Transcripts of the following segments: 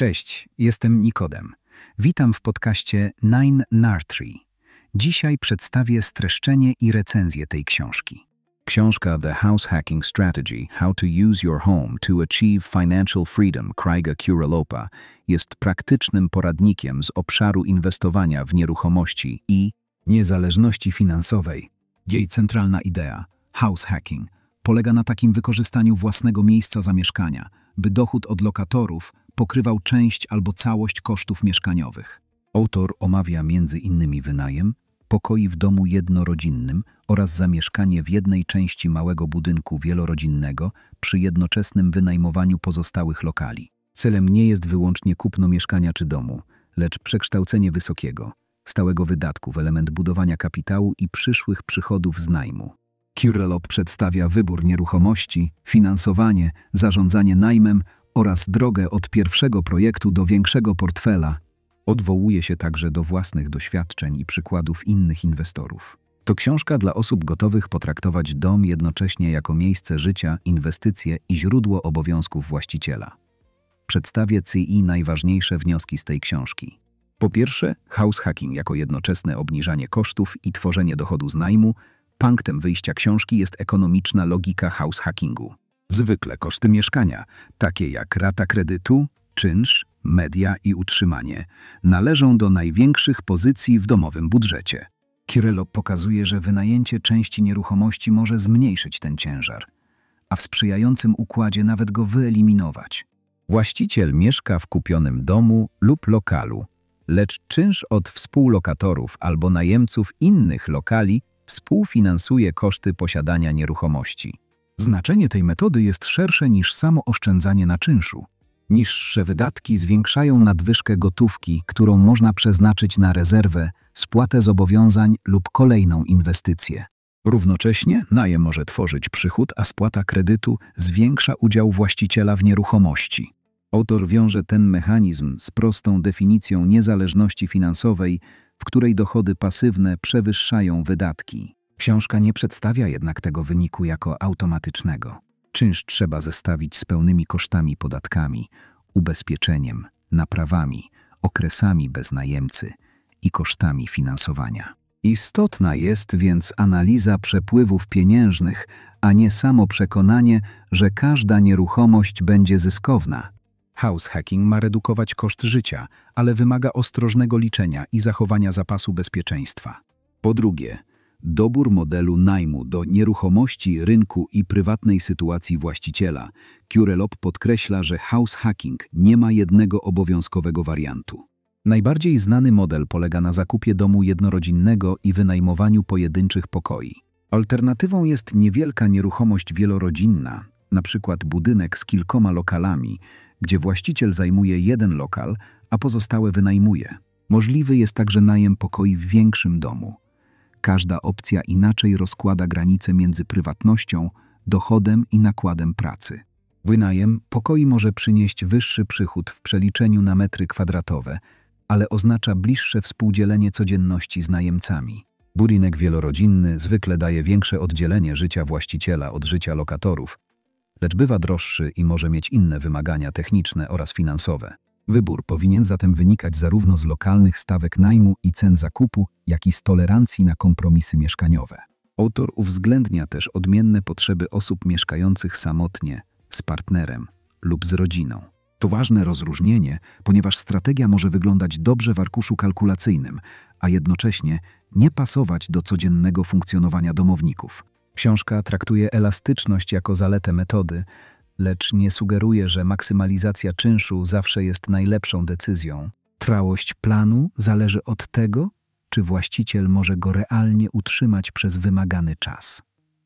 Cześć, jestem Nikodem. Witam w podcaście Nine Nartree. Dzisiaj przedstawię streszczenie i recenzję tej książki. Książka The House Hacking Strategy – How to Use Your Home to Achieve Financial Freedom Craiga Curellopa jest praktycznym poradnikiem z obszaru inwestowania w nieruchomości i niezależności finansowej. Jej centralna idea, house hacking, polega na takim wykorzystaniu własnego miejsca zamieszkania, by dochód od lokatorów pokrywał część albo całość kosztów mieszkaniowych. autor omawia m.in. wynajem, pokoi w domu jednorodzinnym oraz zamieszkanie w jednej części małego budynku wielorodzinnego przy jednoczesnym wynajmowaniu pozostałych lokali. Celem nie jest wyłącznie kupno mieszkania czy domu, lecz przekształcenie wysokiego, stałego wydatku w element budowania kapitału i przyszłych przychodów z najmu. Curellop przedstawia wybór nieruchomości, finansowanie, zarządzanie najmem oraz drogę od pierwszego projektu do większego portfela. Odwołuje się także do własnych doświadczeń i przykładów innych inwestorów. To książka dla osób gotowych potraktować dom jednocześnie jako miejsce życia, inwestycje i źródło obowiązków właściciela. Przedstawię Ci najważniejsze wnioski z tej książki. Po pierwsze, house hacking jako jednoczesne obniżanie kosztów i tworzenie dochodu z najmu. Punktem wyjścia książki jest ekonomiczna logika house hackingu. Zwykle koszty mieszkania, takie jak rata kredytu, czynsz, media i utrzymanie, należą do największych pozycji w domowym budżecie. Curellop pokazuje, że wynajęcie części nieruchomości może zmniejszyć ten ciężar, a w sprzyjającym układzie nawet go wyeliminować. Właściciel mieszka w kupionym domu lub lokalu, lecz czynsz od współlokatorów albo najemców innych lokali współfinansuje koszty posiadania nieruchomości. Znaczenie tej metody jest szersze niż samo oszczędzanie na czynszu. Niższe wydatki zwiększają nadwyżkę gotówki, którą można przeznaczyć na rezerwę, spłatę zobowiązań lub kolejną inwestycję. Równocześnie najem może tworzyć przychód, a spłata kredytu zwiększa udział właściciela w nieruchomości. Autor wiąże ten mechanizm z prostą definicją niezależności finansowej, w której dochody pasywne przewyższają wydatki. Książka nie przedstawia jednak tego wyniku jako automatycznego. Czynsz trzeba zestawić z pełnymi kosztami, podatkami, ubezpieczeniem, naprawami, okresami bez najemcy i kosztami finansowania. Istotna jest więc analiza przepływów pieniężnych, a nie samo przekonanie, że każda nieruchomość będzie zyskowna. House hacking ma redukować koszt życia, ale wymaga ostrożnego liczenia i zachowania zapasu bezpieczeństwa. Po drugie, dobór modelu najmu do nieruchomości, rynku i prywatnej sytuacji właściciela. Curellop podkreśla, że house hacking nie ma jednego obowiązkowego wariantu. Najbardziej znany model polega na zakupie domu jednorodzinnego i wynajmowaniu pojedynczych pokoi. Alternatywą jest niewielka nieruchomość wielorodzinna, np. budynek z kilkoma lokalami, gdzie właściciel zajmuje jeden lokal, a pozostałe wynajmuje. Możliwy jest także najem pokoi w większym domu. Każda opcja inaczej rozkłada granice między prywatnością, dochodem i nakładem pracy. Wynajem pokoi może przynieść wyższy przychód w przeliczeniu na metry kwadratowe, ale oznacza bliższe współdzielenie codzienności z najemcami. Budynek wielorodzinny zwykle daje większe oddzielenie życia właściciela od życia lokatorów, lecz bywa droższy i może mieć inne wymagania techniczne oraz finansowe. Wybór powinien zatem wynikać zarówno z lokalnych stawek najmu i cen zakupu, jak i z tolerancji na kompromisy mieszkaniowe. Autor uwzględnia też odmienne potrzeby osób mieszkających samotnie, z partnerem lub z rodziną. To ważne rozróżnienie, ponieważ strategia może wyglądać dobrze w arkuszu kalkulacyjnym, a jednocześnie nie pasować do codziennego funkcjonowania domowników. Książka traktuje elastyczność jako zaletę metody, lecz nie sugeruje, że maksymalizacja czynszu zawsze jest najlepszą decyzją. Trwałość planu zależy od tego, czy właściciel może go realnie utrzymać przez wymagany czas.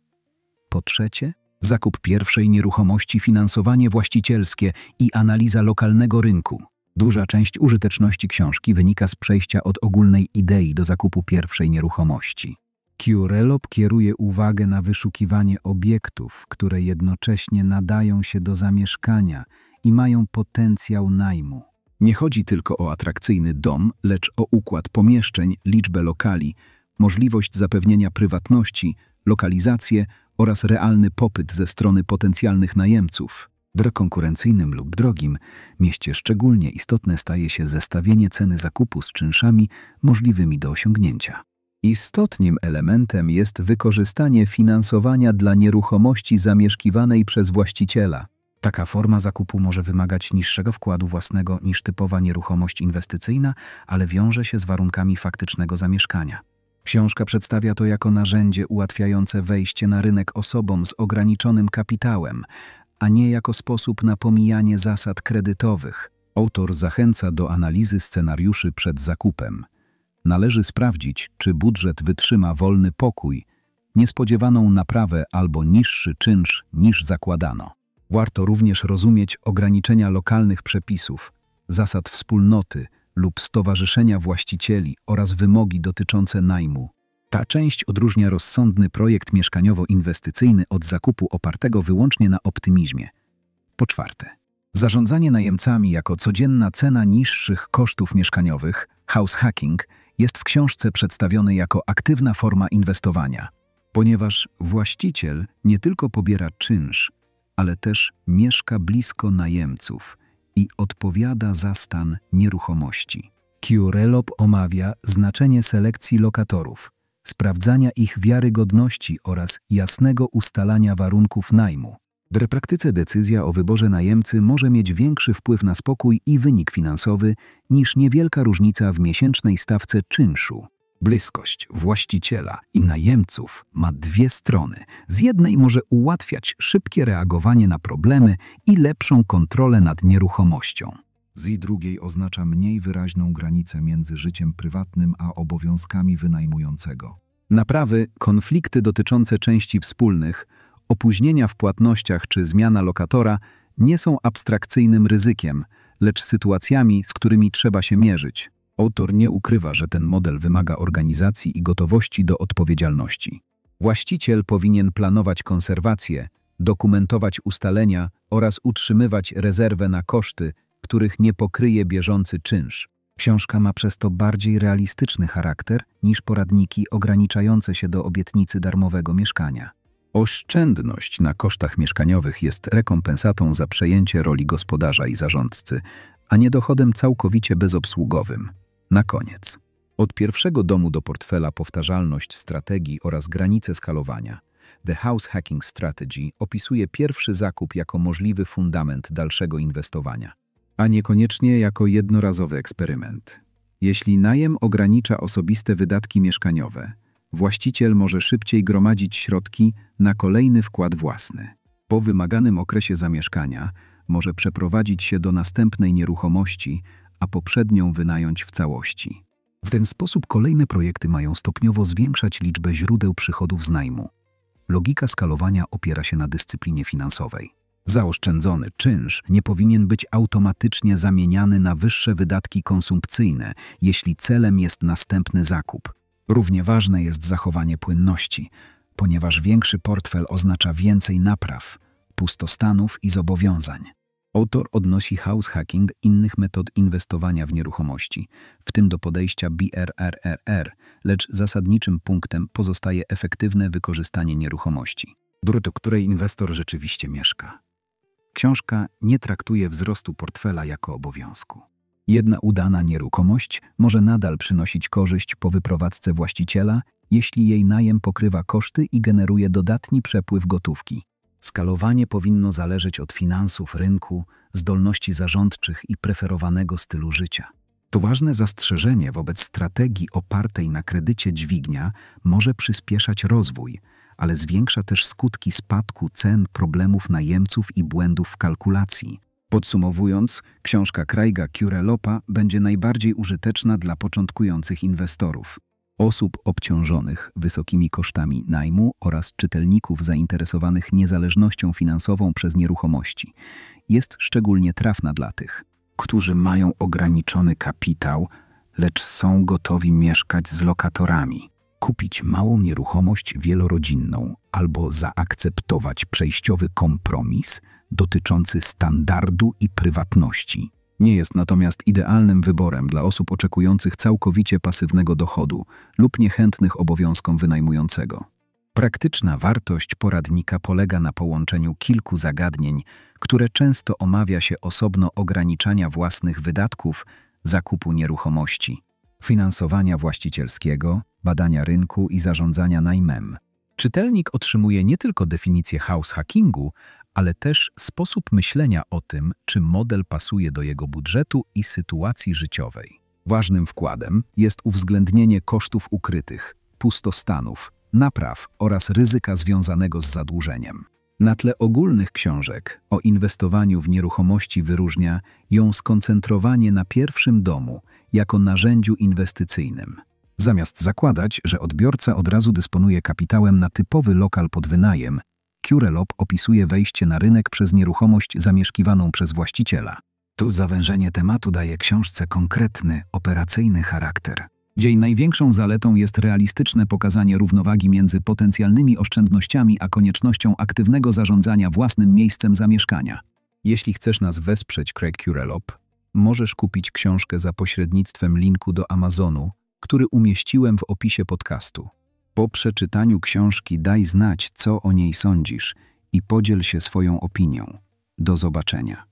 Po trzecie, zakup pierwszej nieruchomości, finansowanie właścicielskie i analiza lokalnego rynku. Duża część użyteczności książki wynika z przejścia od ogólnej idei do zakupu pierwszej nieruchomości. Curellop kieruje uwagę na wyszukiwanie obiektów, które jednocześnie nadają się do zamieszkania i mają potencjał najmu. Nie chodzi tylko o atrakcyjny dom, lecz o układ pomieszczeń, liczbę lokali, możliwość zapewnienia prywatności, lokalizację oraz realny popyt ze strony potencjalnych najemców. W konkurencyjnym lub drogim mieście szczególnie istotne staje się zestawienie ceny zakupu z czynszami możliwymi do osiągnięcia. Istotnym elementem jest wykorzystanie finansowania dla nieruchomości zamieszkiwanej przez właściciela. Taka forma zakupu może wymagać niższego wkładu własnego niż typowa nieruchomość inwestycyjna, ale wiąże się z warunkami faktycznego zamieszkania. Książka przedstawia to jako narzędzie ułatwiające wejście na rynek osobom z ograniczonym kapitałem, a nie jako sposób na pomijanie zasad kredytowych. Autor zachęca do analizy scenariuszy przed zakupem. Należy sprawdzić, czy budżet wytrzyma wolny pokój, niespodziewaną naprawę albo niższy czynsz niż zakładano. Warto również rozumieć ograniczenia lokalnych przepisów, zasad wspólnoty lub stowarzyszenia właścicieli oraz wymogi dotyczące najmu. Ta część odróżnia rozsądny projekt mieszkaniowo-inwestycyjny od zakupu opartego wyłącznie na optymizmie. Po czwarte, zarządzanie najemcami jako codzienna cena niższych kosztów mieszkaniowych, house hacking, jest w książce przedstawiony jako aktywna forma inwestowania, ponieważ właściciel nie tylko pobiera czynsz, ale też mieszka blisko najemców i odpowiada za stan nieruchomości. Curelop omawia znaczenie selekcji lokatorów, sprawdzania ich wiarygodności oraz jasnego ustalania warunków najmu. W praktyce decyzja o wyborze najemcy może mieć większy wpływ na spokój i wynik finansowy niż niewielka różnica w miesięcznej stawce czynszu. Bliskość właściciela i najemców ma dwie strony. Z jednej może ułatwiać szybkie reagowanie na problemy i lepszą kontrolę nad nieruchomością. Z drugiej oznacza mniej wyraźną granicę między życiem prywatnym a obowiązkami wynajmującego. Naprawy, konflikty dotyczące części wspólnych, opóźnienia w płatnościach czy zmiana lokatora nie są abstrakcyjnym ryzykiem, lecz sytuacjami, z którymi trzeba się mierzyć. Autor nie ukrywa, że ten model wymaga organizacji i gotowości do odpowiedzialności. Właściciel powinien planować konserwację, dokumentować ustalenia oraz utrzymywać rezerwę na koszty, których nie pokryje bieżący czynsz. Książka ma przez to bardziej realistyczny charakter niż poradniki ograniczające się do obietnicy darmowego mieszkania. Oszczędność na kosztach mieszkaniowych jest rekompensatą za przejęcie roli gospodarza i zarządcy, a nie dochodem całkowicie bezobsługowym. Na koniec. Od pierwszego domu do portfela powtarzalność strategii oraz granice skalowania. The House Hacking Strategy opisuje pierwszy zakup jako możliwy fundament dalszego inwestowania, a niekoniecznie jako jednorazowy eksperyment. Jeśli najem ogranicza osobiste wydatki mieszkaniowe, właściciel może szybciej gromadzić środki na kolejny wkład własny. Po wymaganym okresie zamieszkania może przeprowadzić się do następnej nieruchomości, a poprzednią wynająć w całości. W ten sposób kolejne projekty mają stopniowo zwiększać liczbę źródeł przychodów z najmu. Logika skalowania opiera się na dyscyplinie finansowej. Zaoszczędzony czynsz nie powinien być automatycznie zamieniany na wyższe wydatki konsumpcyjne, jeśli celem jest następny zakup. Równie ważne jest zachowanie płynności, ponieważ większy portfel oznacza więcej napraw, pustostanów i zobowiązań. Autor odnosi house hacking innych metod inwestowania w nieruchomości, w tym do podejścia BRRRR, lecz zasadniczym punktem pozostaje efektywne wykorzystanie nieruchomości, do której inwestor rzeczywiście mieszka. Książka nie traktuje wzrostu portfela jako obowiązku. Jedna udana nieruchomość może nadal przynosić korzyść po wyprowadzce właściciela, jeśli jej najem pokrywa koszty i generuje dodatni przepływ gotówki. Skalowanie powinno zależeć od finansów rynku, zdolności zarządczych i preferowanego stylu życia. To ważne zastrzeżenie wobec strategii opartej na kredycie dźwignia może przyspieszać rozwój, ale zwiększa też skutki spadku cen, problemów najemców i błędów w kalkulacji. Podsumowując, książka Craiga Curelopa będzie najbardziej użyteczna dla początkujących inwestorów, osób obciążonych wysokimi kosztami najmu oraz czytelników zainteresowanych niezależnością finansową przez nieruchomości. Jest szczególnie trafna dla tych, którzy mają ograniczony kapitał, lecz są gotowi mieszkać z lokatorami, kupić małą nieruchomość wielorodzinną albo zaakceptować przejściowy kompromis dotyczący standardu i prywatności. Nie jest natomiast idealnym wyborem dla osób oczekujących całkowicie pasywnego dochodu lub niechętnych obowiązkom wynajmującego. Praktyczna wartość poradnika polega na połączeniu kilku zagadnień, które często omawia się osobno: ograniczania własnych wydatków, zakupu nieruchomości, finansowania właścicielskiego, badania rynku i zarządzania najmem. Czytelnik otrzymuje nie tylko definicję house hackingu, ale też sposób myślenia o tym, czy model pasuje do jego budżetu i sytuacji życiowej. Ważnym wkładem jest uwzględnienie kosztów ukrytych, pustostanów, napraw oraz ryzyka związanego z zadłużeniem. Na tle ogólnych książek o inwestowaniu w nieruchomości wyróżnia ją skoncentrowanie na pierwszym domu jako narzędziu inwestycyjnym. Zamiast zakładać, że odbiorca od razu dysponuje kapitałem na typowy lokal pod wynajem, Curelop opisuje wejście na rynek przez nieruchomość zamieszkiwaną przez właściciela. Tu zawężenie tematu daje książce konkretny, operacyjny charakter. Jej największą zaletą jest realistyczne pokazanie równowagi między potencjalnymi oszczędnościami a koniecznością aktywnego zarządzania własnym miejscem zamieszkania. Jeśli chcesz nas wesprzeć, Craig Curelop, możesz kupić książkę za pośrednictwem linku do Amazonu, który umieściłem w opisie podcastu. Po przeczytaniu książki daj znać, co o niej sądzisz i podziel się swoją opinią. Do zobaczenia.